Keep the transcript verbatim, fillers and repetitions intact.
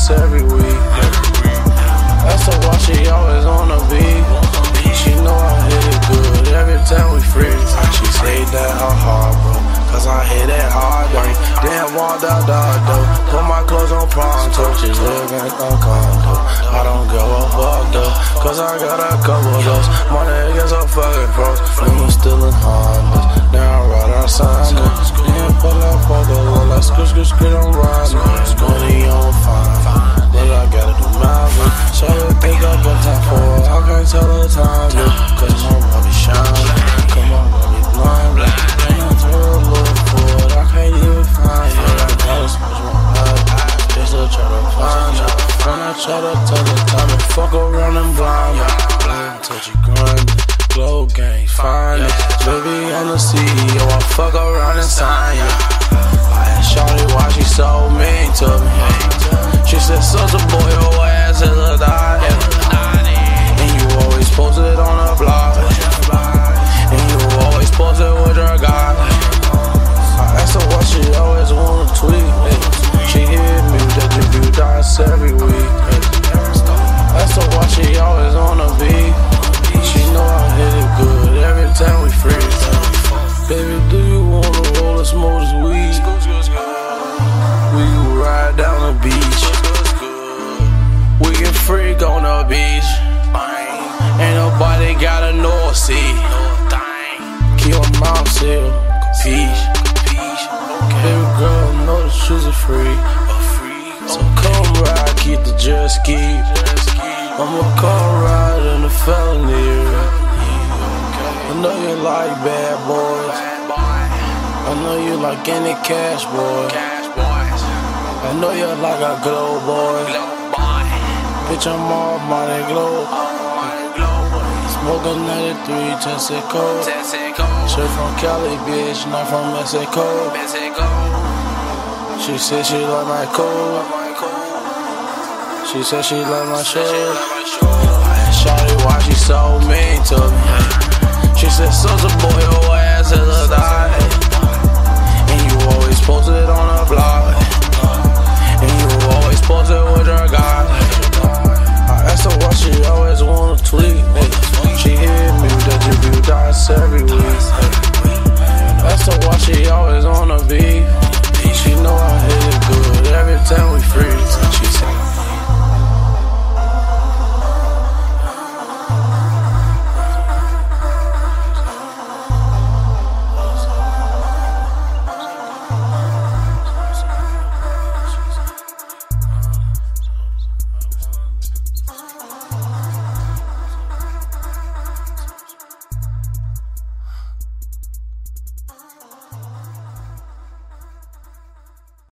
dice every week. That's the why she always on the beat. She know I hit it good every time we free. She say that her hard, bro, cause I hit it hard, though. Damn, walked out the door, put my clothes on pronto. She live in a condo, I don't give a fuck though, cause I got a couple of those. My niggas are fucking pros, we still in Hondas. Now I ride outside, damn, pull up, fuck a little, like skr skr skr on ride. Money on fine, but I gotta do my way. So I pick up a time for her, I can't tell her time, yeah, cause my body shine. Come on, body blind, ain't no to look for it, I can't even find it. I gotta switch my head, just to try to find it. When I try to tell the time and fuck around and blind me. Blind, touchy, grind, glow gang, find it. Baby, I'm the C E O, I fuck around and sign it. I asked Shawty why she so mean to me. She said, such a boy, your ass is a die. And you always posted on the block. And you always posted with your guy. I asked her why she always wanna tweet. She hit me that you do dice every week. That's the why she always on the beat. She know I hit it good every time we free. Baby, do you wanna roll or smoke this weed? We can ride down the beach. We can freak on the beach. Ain't nobody gotta know or see. Keep your mouth sealed, peach. Baby girl, know the shoes are free. So come ride, keep the jet ski. I'ma come ride in the felony. I know you like bad boys. I know you like any cash boy. I know you like a glow boy. Bitch, I'm all money glow. Smoking ninety-three, Texaco. Straight from Cali, bitch, not from Mexico. She said she like my code. She said she like my show. I asked Shawty why she so mean to me. She said, such a boy, your ass is a die. And you always posted on the block.